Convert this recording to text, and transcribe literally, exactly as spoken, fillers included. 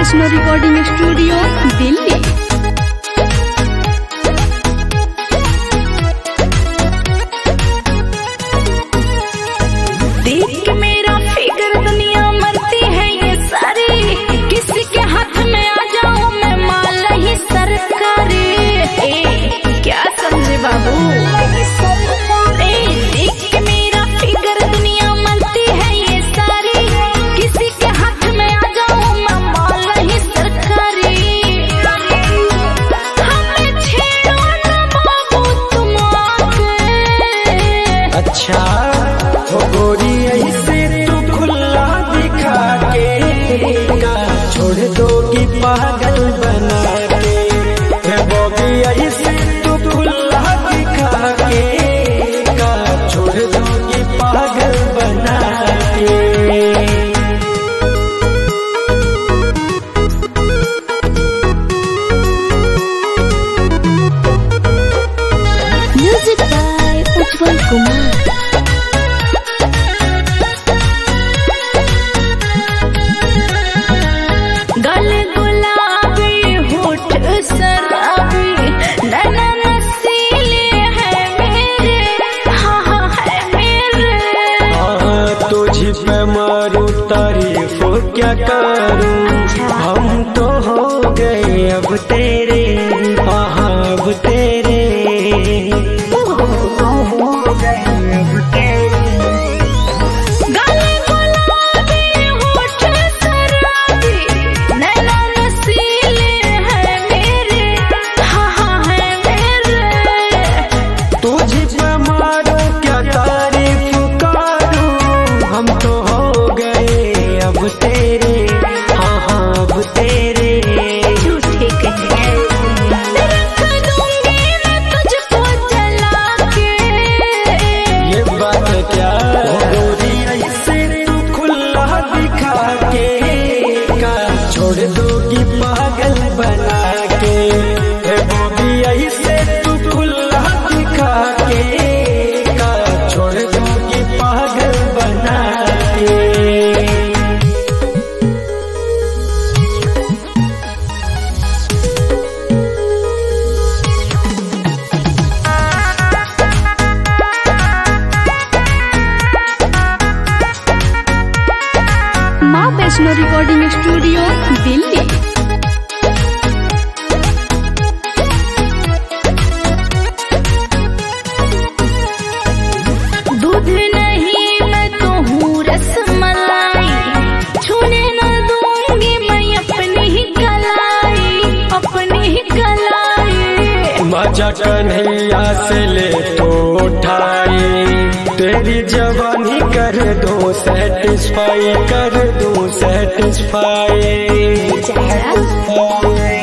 Vaishno recording studio Delhi. देख के मेरा फिकर दुनिया मरती है ये सारी, किसी के हाथ में आ जाऊं मैं माल ही सरकारी। ए क्या समझे बाबू, ए देख के मेरा फिकर दुनिया मरती है ये सारी, किसी के हाथ में आ जाऊं मैं माल ही सरकारी। हमें छेड़ो ना बाबू तुम आके। अच्छा हो गोरी ऐसे तू खुला दिखा के का छोड़ दोगी पागल बना के। है बोगी ऐसे तू खुला दिखा के का छोड़ दोगी पागल बना के। Music by Ujjwal Kumar. गल गुलाबी होठ शराबी नैना नसीले है मेरे, हाँ हाँ है मेरे। हाँ तुझी पे मारू तारीफ क्या करूं, हम तो हो गए अब तेरे। हाँ अब तेरे गल गुलाबी होठ शराबी नैना नसीले है मेरे, हाँ हाँ है मेरे। तुझी पे मारू क्या तारीफ करूं, हम तो हो गए अब तेरे। हाँ हाँ अब तेरे। झूठे कहे रख दूंगी मैं तुझको जला के। ये बात है क्या गोरी ऐसे तू खुला दिखा के का छोड़ दोगी पागल बना के। है गोरी ऐसे तू खुला दिखा के का छोड़ दोगी पागल बना के। माँ वैष्णो रिकॉर्डिंग स्टूडियो दिल्ली। दूध नहीं मैं तो हूँ रसमलाई, छूने न दूंगी मैं अपनी ही कलाई, अपनी ही कलाई। मजा कन्हैया से ले तो उठाई, तेरी जवानी कर दो सेटिस्फाई, कर दो सेटिस्फाई।